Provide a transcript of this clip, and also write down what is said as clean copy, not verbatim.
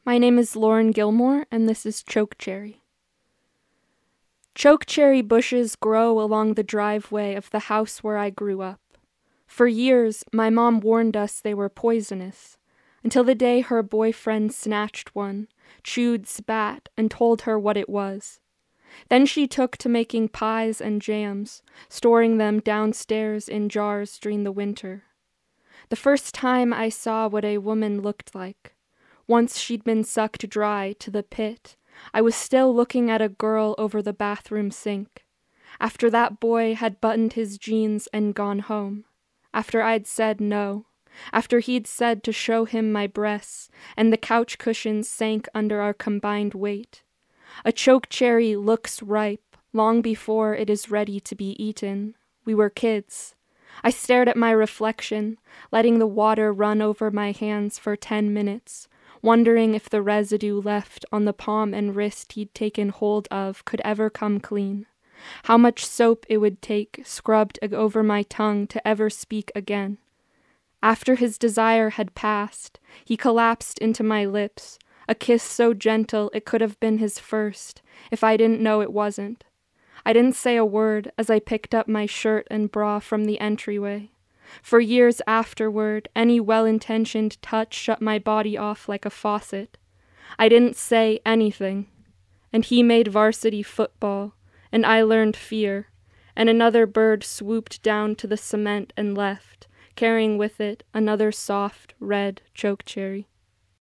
My name is Lauren Gilmore, and this is Chokecherry. Chokecherry bushes grow along the driveway of the house where I grew up. For years, my mom warned us they were poisonous, until the day her boyfriend snatched one, chewed spat, and told her what it was. Then she took to making pies and jams, storing them downstairs in jars during the winter. The first time I saw what a woman looked like, once she'd been sucked dry to the pit, I was still looking at a girl over the bathroom sink. After that boy had buttoned his jeans and gone home. After I'd said no. After he'd said to show him my breasts, and the couch cushions sank under our combined weight. A chokecherry looks ripe long before it is ready to be eaten. We were kids. I stared at my reflection, letting the water run over my hands for 10 minutes, wondering if the residue left on the palm and wrist he'd taken hold of could ever come clean. How much soap it would take, scrubbed over my tongue, to ever speak again. After his desire had passed, he collapsed into my lips, a kiss so gentle it could have been his first, if I didn't know it wasn't. I didn't say a word as I picked up my shirt and bra from the entryway. For years afterward, any well-intentioned touch shut my body off like a faucet. I didn't say anything. And he made varsity football, and I learned fear, and another bird swooped down to the cement and left, carrying with it another soft, red chokecherry.